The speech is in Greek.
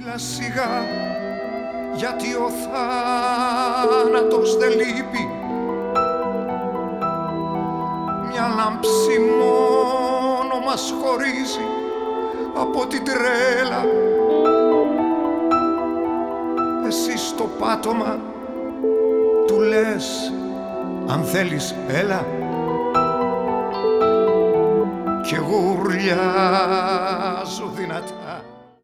Σιγά σιγά, γιατί ο θάνατος δεν λείπει. Μια λάμψη μόνο μας χωρίζει από την τρέλα. Εσύ στο πάτωμα του λες, αν θέλεις έλα, κι εγώ ουρλιάζω δυνατά.